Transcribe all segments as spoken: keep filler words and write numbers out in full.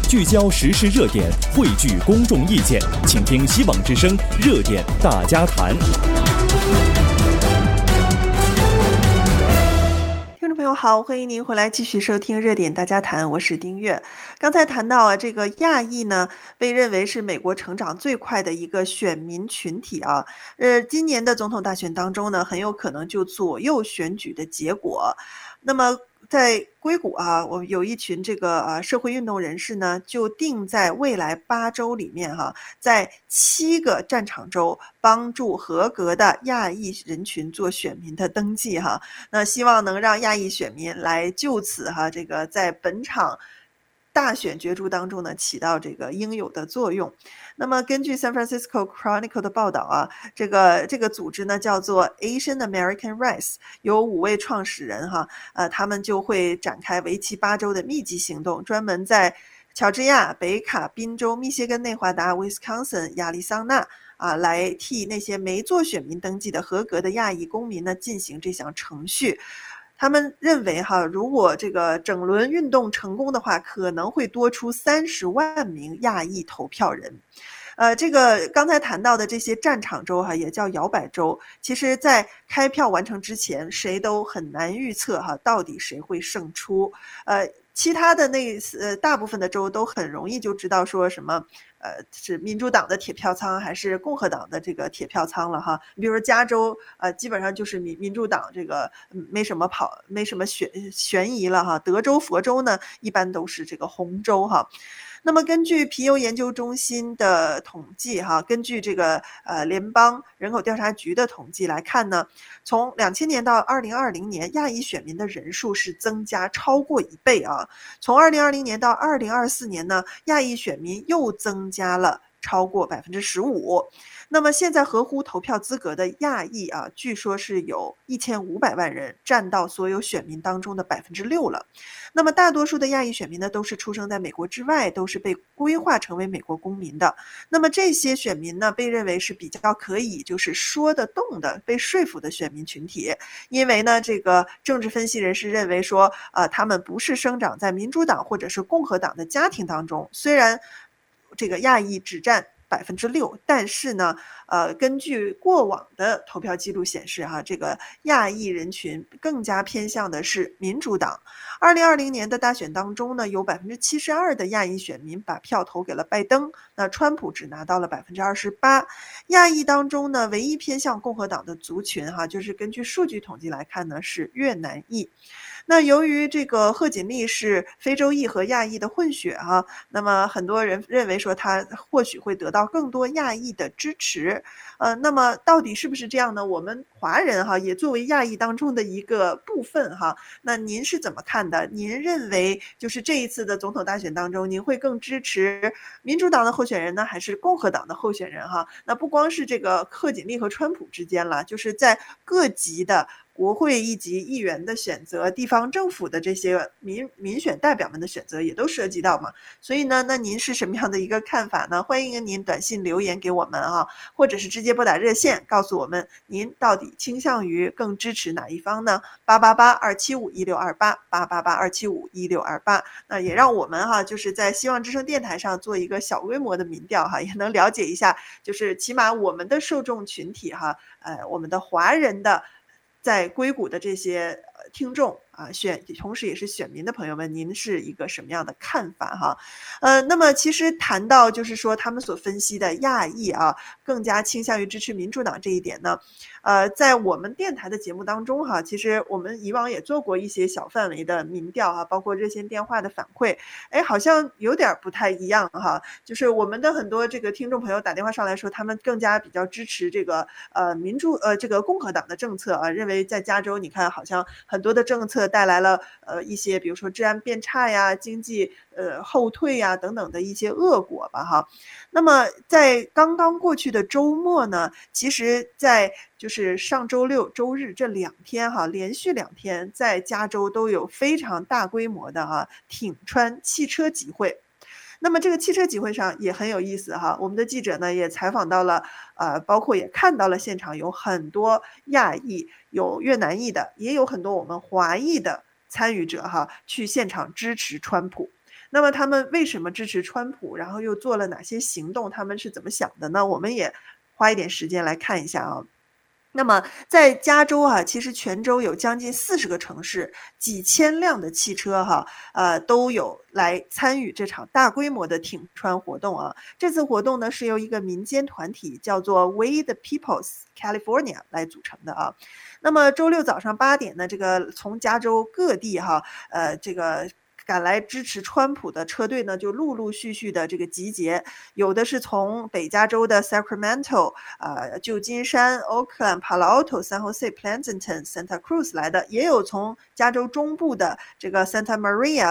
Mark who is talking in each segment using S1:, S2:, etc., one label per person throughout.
S1: 聚焦时事热点，汇聚公众意见，请听希望之声热点大家谈。
S2: 听众朋友好，欢迎您回来继续收听热点大家谈，我是丁月。刚才谈到啊，这个亚裔呢，被认为是美国成长最快的一个选民群体啊。呃，今年的总统大选当中呢，很有可能就左右选举的结果。那么在硅谷啊，我有一群这个呃社会运动人士呢，就定在未来八周里面哈、啊，在七个战场州帮助合格的亚裔人群做选民的登记哈、啊。那希望能让亚裔选民来就此哈、啊，这个在本场大选角逐当中呢，起到这个应有的作用。那么根据 San Francisco Chronicle 的报道啊，这个这个组织呢叫做 Asian American Rights， 有五位创始人哈，呃，他们就会展开为期八周的密集行动，专门在乔治亚、北卡、宾州、密歇根、内华达、威斯康森、亚利桑那啊，来替那些没做选民登记的合格的亚裔公民呢进行这项程序。他们认为哈，如果这个整轮运动成功的话，可能会多出三十万名亚裔投票人。呃，这个刚才谈到的这些战场州哈，也叫摇摆州，其实在开票完成之前，谁都很难预测哈，到底谁会胜出。呃，其他的那呃大部分的州都很容易就知道说什么。呃，是民主党的铁票仓还是共和党的这个铁票仓了哈？你比如说加州，呃，基本上就是民民主党这个没什么跑，没什么悬悬疑了哈。德州、佛州呢，一般都是这个红州哈。那么根据皮尤研究中心的统计哈，根据这个呃联邦人口调查局的统计来看呢，从两千年到二零二零年，亚裔选民的人数是增加超过一倍啊。从二零二零年到二零二四年呢，亚裔选民又增加了超过百分之十五。那么现在合乎投票资格的亚裔啊，据说是有一千五百万人，占到所有选民当中的百分之六了。那么大多数的亚裔选民呢，都是出生在美国之外，都是被规划成为美国公民的。那么这些选民呢，被认为是比较可以就是说得动的、被说服的选民群体。因为呢，这个政治分析人士认为说，呃，他们不是生长在民主党或者是共和党的家庭当中，虽然这个亚裔只占百分之六，但是呢，呃，根据过往的投票记录显示，哈，这个亚裔人群更加偏向的是民主党。二零二零年的大选当中呢，有百分之七十二的亚裔选民把票投给了拜登，那川普只拿到了百分之二十八。亚裔当中呢，唯一偏向共和党的族群，哈，就是根据数据统计来看呢，是越南裔。那由于这个贺锦丽是非洲裔和亚裔的混血哈、啊，那么很多人认为说他或许会得到更多亚裔的支持。呃，那么到底是不是这样呢？我们华人哈、啊、也作为亚裔当中的一个部分哈、啊，那您是怎么看的？您认为就是这一次的总统大选当中，您会更支持民主党的候选人呢，还是共和党的候选人哈、啊？那不光是这个贺锦丽和川普之间了，就是在各级的国会一级议员的选择，地方政府的这些民民选代表们的选择也都涉及到嘛。所以呢，那您是什么样的一个看法呢？欢迎您短信留言给我们啊，或者是直接拨打热线告诉我们您到底倾向于更支持哪一方呢？八八八二七五一六二八八八八二七五一六二八。那也让我们哈、啊，就是在希望之声电台上做一个小规模的民调哈、啊，也能了解一下，就是起码我们的受众群体哈、啊，呃，我们的华人的。在硅谷的这些听众啊，选同时也是选民的朋友们，您是一个什么样的看法哈？呃，那么其实谈到就是说他们所分析的亚裔啊，更加倾向于支持民主党这一点呢，呃，在我们电台的节目当中哈，其实我们以往也做过一些小范围的民调哈，包括热线电话的反馈，哎，好像有点不太一样哈，就是我们的很多这个听众朋友打电话上来说，他们更加比较支持这个呃民主呃这个共和党的政策啊，认为在加州你看好像很多的政策带来了呃一些比如说治安变差呀、经济呃后退呀等等的一些恶果吧哈。那么在刚刚过去的周末呢，其实在就是上周六周日这两天哈，连续两天在加州都有非常大规模的哈挺川汽车集会。那么这个汽车集会上也很有意思哈，我们的记者呢也采访到了，呃，包括也看到了现场有很多亚裔，有越南裔的，也有很多我们华裔的参与者哈，去现场支持川普。 那么他们为什么支持川普，然后又做了哪些行动，他们是怎么想的呢？我们也花一点时间来看一下啊。那么在加州啊，其实全州有将近四十个城市，几千辆的汽车哈，呃，都有来参与这场大规模的挺川活动啊。这次活动呢，是由一个民间团体叫做 We the People's California 来组成的啊。那么周六早上八点呢，这个从加州各地哈，呃，这个赶来支持川普的车队呢，就陆陆续续的这个集结，有的是从北加州的 Sacramento、呃、旧金山、Oakland、Palo Alto、San Jose、Pleasanton、Santa Cruz 来的，也有从加州中部的这个 Santa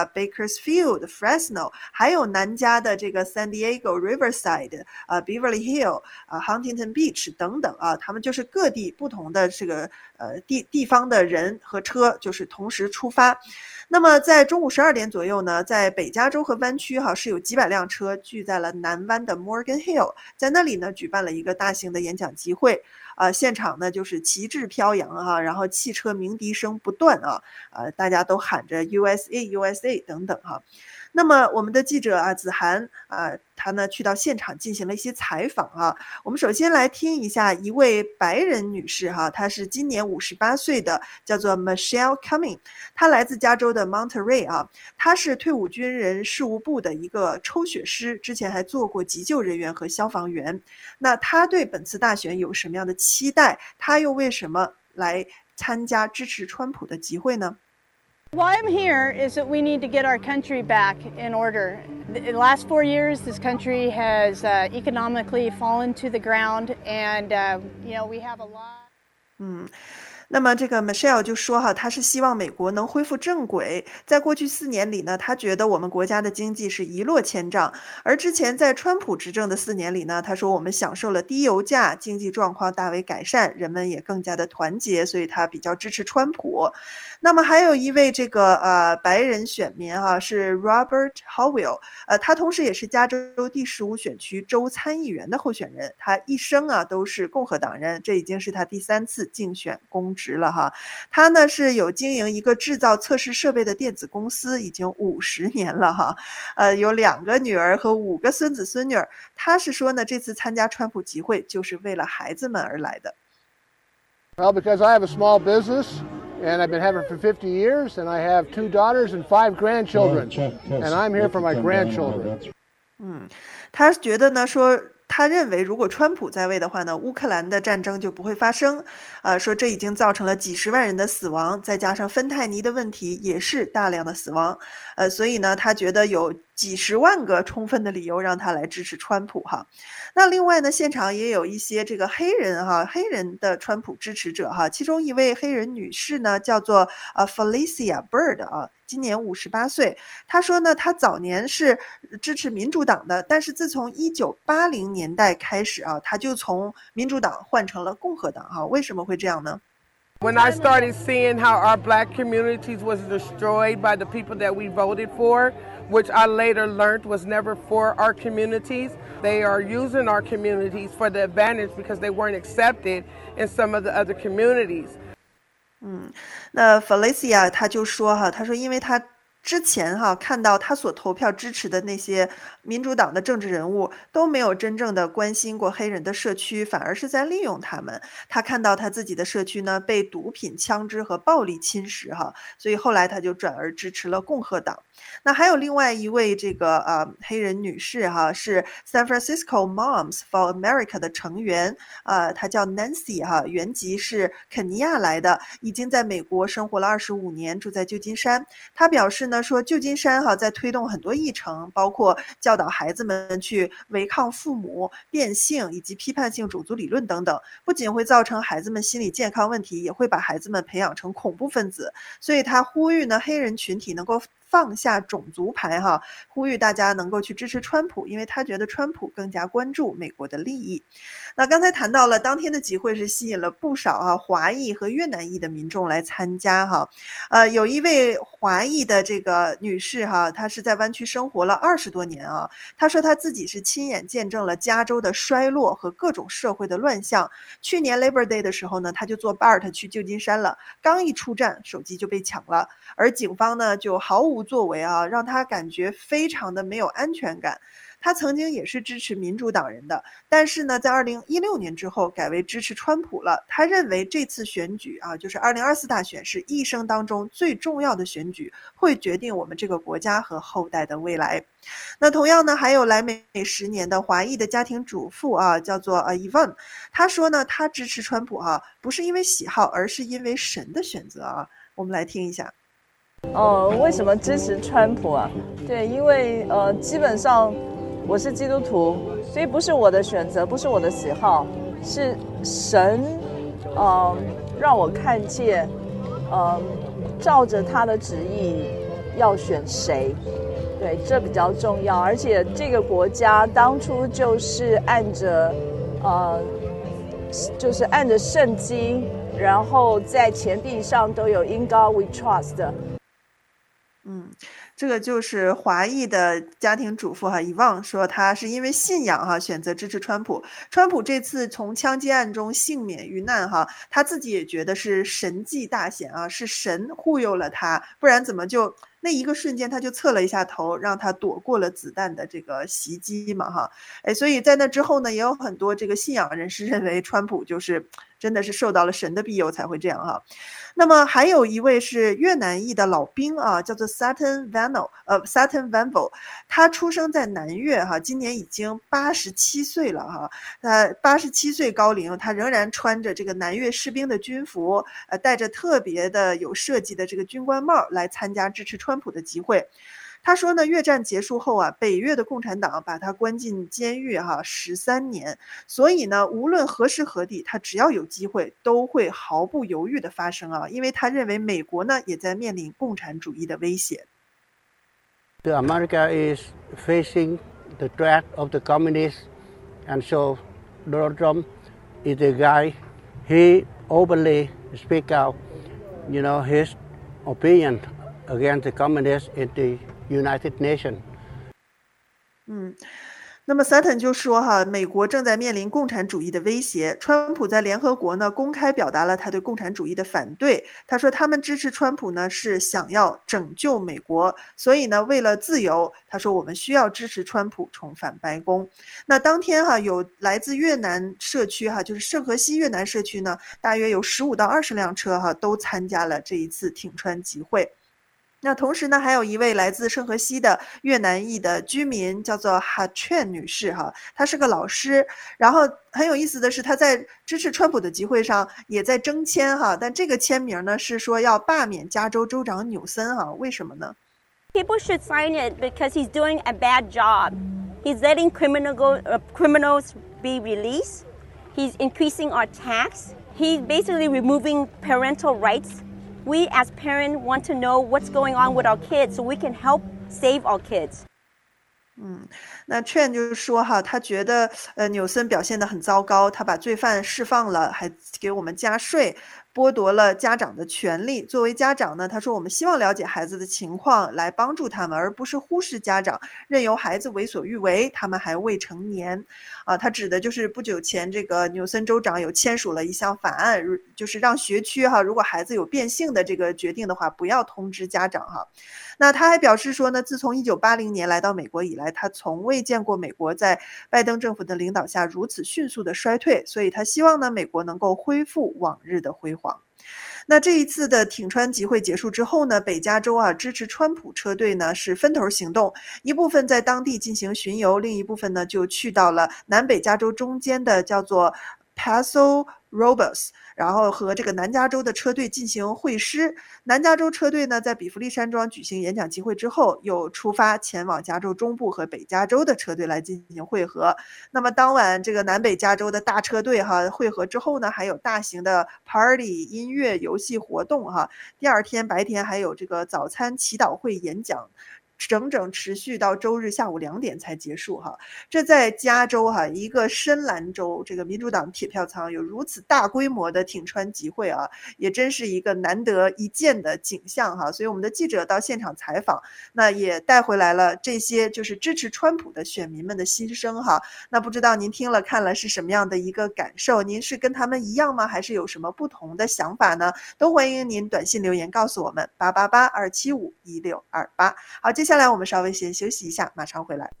S2: Maria、Bakersfield、Fresno， 还有南加的这个 San Diego、Riverside、呃、Beverly Hill、呃、Huntington Beach 等等啊，他们就是各地不同的这个呃地地方的人和车，就是同时出发。那么在中午十二点左右呢，在北加州和湾区哈是有几百辆车聚在了南湾的 Morgan Hill， 在那里呢举办了一个大型的演讲集会，呃，现场呢就是旗帜飘扬哈，然后汽车鸣笛声不断啊，呃，大家都喊着 U S A U S A 等等哈。那么我们的记者啊子涵啊，他呢去到现场进行了一些采访啊。我们首先来听一下一位白人女士哈，她是今年五十八岁的，叫做 Michelle Cumming， 她来自加州的 Monterey 啊，她是退伍军人事务部的一个抽血师，之前还做过急救人员和消防员。那她对本次大选有什么样的期待？她又为什么来参加支持川普的集会呢
S3: ？Why I'm here is that we need to get our country back in order. In the last four years, this country has uh, economically fallen to the ground, and uh, you know we have a lot.
S2: 嗯。那么这个 Michelle 就说哈，她是希望美国能恢复正轨。在过去四年里呢，她觉得我们国家的经济是一落千丈，而之前在川普执政的四年里呢，她说我们享受了低油价，经济状况大为改善，人们也更加的团结，所以她比较支持川普。那么还有一位这个呃白人选民哈，是 Robert Howell， 呃，他同时也是加州第十五选区州参议员的候选人，他一生啊都是共和党人，这已经是他第三次竞选公职了哈。他呢是有经营一个制造测试设备的电子公司，已经五十年了哈。呃，有两个女儿和五个孙子孙女儿。他是说呢，这次参加川普集会就是为了孩子们而来的。
S4: Well, because I have a small business, and I've been having it for fifty years, and I have two daughters and five grandchildren, and I'm here for my grandchildren.
S2: 嗯，他觉得呢，说他认为如果川普在位的话呢，乌克兰的战争就不会发生。呃，说这已经造成了几十万人的死亡，再加上芬太尼的问题也是大量的死亡。呃，所以呢，他觉得有几十万个充分的理由让他来支持川普哈。那另外呢，现场也有一些这个黑人哈，黑人的川普支持者哈，其中一位黑人女士呢，叫做呃 Felicia Bird 啊，今年五十八岁。她说呢，她早年是支持民主党的，但是自从一九八零年代开始啊，她就从民主党换成了共和党哈。为什么会这样呢
S5: ？When I started seeing how our black communities was destroyed by the people that we voted for, which I later learned was never for our communities, they are using our communities for the advantage because they weren't accepted in some of the other communities.
S2: 嗯，那 Felicia 她就说哈，她说因为她之前哈看到他所投票支持的那些民主党的政治人物都没有真正的关心过黑人的社区，反而是在利用他们。他看到他自己的社区呢被毒品、枪支和暴力侵蚀哈，所以后来他就转而支持了共和党。那还有另外一位这个呃黑人女士哈，是 San Francisco Moms for America 的成员，呃，她叫 Nancy 哈，原籍是肯尼亚来的，已经在美国生活了二十五年，住在旧金山。她表示呢说，旧金山哈在推动很多议程，包括教导孩子们去违抗父母、变性以及批判性种族理论等等，不仅会造成孩子们心理健康问题，也会把孩子们培养成恐怖分子。所以她呼吁呢，黑人群体能够放下种族牌哈，呼吁大家能够去支持川普，因为他觉得川普更加关注美国的利益。那刚才谈到了当天的集会是吸引了不少啊华裔和越南裔的民众来参加哈。呃，有一位华裔的这个女士哈，她是在湾区生活了二十多年啊。她说她自己是亲眼见证了加州的衰落和各种社会的乱象。去年 Labor Day 的时候呢，她就坐 B A R T 去旧金山了，刚一出站，手机就被抢了，而警方呢就毫无无作为啊，让他感觉非常的没有安全感。他曾经也是支持民主党人的，但是呢，在二零一六年之后改为支持川普了。他认为这次选举啊，就是二零二四大选是一生当中最重要的选举，会决定我们这个国家和后代的未来。那同样呢，还有来美十年的华裔的家庭主妇啊，叫做呃 Yvonne， 她说呢，她支持川普啊，不是因为喜好，而是因为神的选择啊。我们来听一下。
S6: 哦，为什么支持川普啊？对，因为呃，基本上我是基督徒，所以不是我的选择，不是我的喜好，是神，呃，让我看见，呃，照着他的旨意要选谁，对，这比较重要。而且这个国家当初就是按着，呃，就是按着圣经，然后在钱币上都有 In God We Trust。
S2: 嗯，这个就是华裔的家庭主妇哈，遗忘说她是因为信仰哈选择支持川普。川普这次从枪击案中幸免于难哈，他自己也觉得是神迹大显啊，是神护佑了他，不然怎么就那一个瞬间他就侧了一下头，让他躲过了子弹的这个袭击嘛哈。哎，所以在那之后呢，也有很多这个信仰人士认为川普就是真的是受到了神的庇佑才会这样哈。那么还有一位是越南裔的老兵啊，叫做 Sutton Vanvo， 呃 Sutton Vanvo， 他出生在南越哈，今年已经八十七岁了哈。呃，八十七岁高龄，他仍然穿着这个南越士兵的军服，呃，戴着特别的有设计的这个军官帽来参加支持川普的集会。他说呢，越战结束后啊，北越的共产党把他关进监狱哈十三年，所以呢，无论何时何地，他只要有机会都会毫不犹豫的发声啊，因为他认为美国呢也在面临共产主义的威胁。
S7: The America is facing the threat of the communists, and so Donald Trump is the guy. He openly speak out, you know, his opinion against the communists in the United Nations。
S2: 嗯，那么 Sutton 就说哈，美国正在面临共产主义的威胁。川普在联合国呢公开表达了他对共产主义的反对。他说他们支持川普呢是想要拯救美国，所以呢为了自由，他说我们需要支持川普重返白宫。那当天哈有来自越南社区哈，就是圣荷西越南社区呢，大约有十五到二十辆车哈都参加了这一次挺川集会。那同时呢，还有一位来自圣荷西的越南裔的居民，叫做哈劝女士哈，她是个老师。然后很有意思的是，她在支持川普的集会上也在征签哈，但这个签名呢是说要罢免加州州长纽森哈，为什么呢？
S8: People should sign it because he's doing a bad job. He's letting criminal go, uh, criminals be released. He's increasing our tax. He's basically removing parental rights.We as parents want to know what's going on with our kids so we can help save our kids.
S2: 嗯，那劝就是说哈，他觉得呃纽森表现得很糟糕，他把罪犯释放了，还给我们加税，剥夺了家长的权利。作为家长呢，他说我们希望了解孩子的情况，来帮助他们，而不是忽视家长，任由孩子为所欲为，他们还未成年。啊，他指的就是不久前这个纽森州长有签署了一项法案，就是让学区哈，如果孩子有变性的这个决定的话，不要通知家长哈。那他还表示说呢，自从一九八零年来到美国以来，他从未见过美国在拜登政府的领导下如此迅速的衰退，所以他希望呢，美国能够恢复往日的辉煌。那这一次的挺川集会结束之后呢，北加州啊支持川普车队呢是分头行动，一部分在当地进行巡游，另一部分呢就去到了南北加州中间的叫做 Paso Robles， 然后和这个南加州的车队进行会师。南加州车队呢在比弗利山庄举行演讲集会之后，又出发前往加州中部和北加州的车队来进行会合。那么当晚这个南北加州的大车队哈会合之后呢，还有大型的 party 音乐游戏活动哈。第二天白天还有这个早餐祈祷会演讲。 整整持续到周日下午两点才结束哈。这在加州哈一个深蓝州，这个民主党铁票仓有如此大规模的挺川集会啊，也真是一个难得一见的景象哈。所以我们的记者到现场采访，那也带回来了这些就是支持川普的选民们的心声哈。那不知道您听了看了是什么样的一个感受？您是跟他们一样吗？还是有什么不同的想法呢？都欢迎您短信留言告诉我们八八八二七五一六二八。好，接下来我们稍微先休息一下，马上回来。